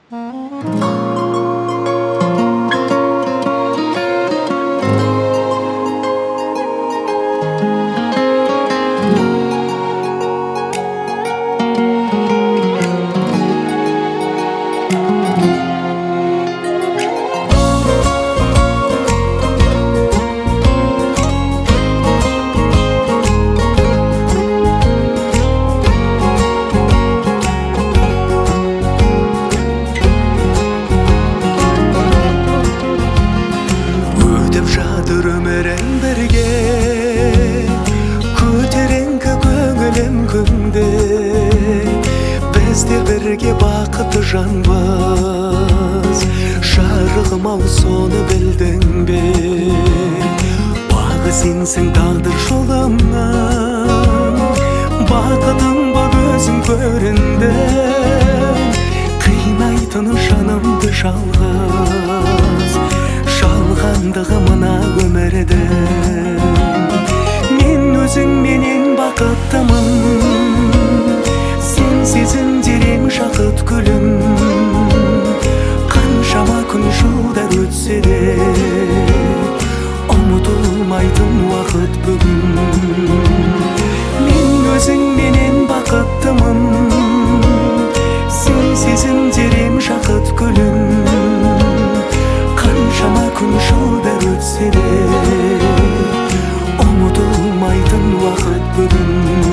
Бізде бірге бақыт жанбыз, жарығым ау соны білдің бе? Бағы сенсің тағдыр жолымнан, бақытым боп өзің көріндің. Қинайтын жанымды жалғыз, жалғандығы мына өмірдің. Мен өзіңменен бақыттымын, сезім терең шақыт күлім. Қаншама күн жылдар өтсе де ұмытылмайтын уақыт бүгін. Мен өзіңменен бақыттымын, сен сезім терең шақыт күлім. Қаншама күн жылдар өтсе де ұмытылмайтын уақыт бүгін.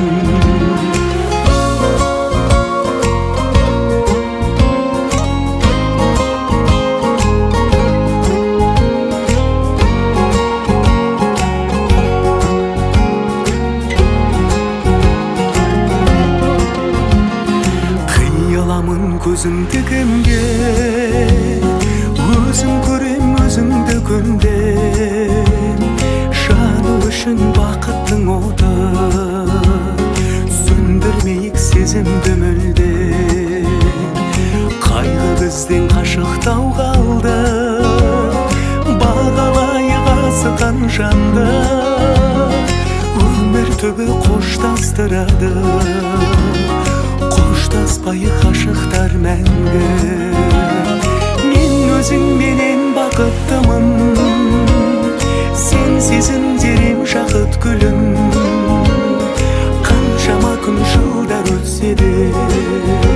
Көзіңді кімге, өзім көрем өзіңді көндем. Жану үшін бақыттың оты, сөндірмейік сезімді мүлдем. Қайғы бізден қашықтау қалды, бағалайық асыққан жанды. Өмір түбі қоштастырады, қоштаспай қашықтар мәңгі. Мен өзіңменен бақыттымын, сен сезім терең шақыт күлім. Қаншама күн жылдар өтсе де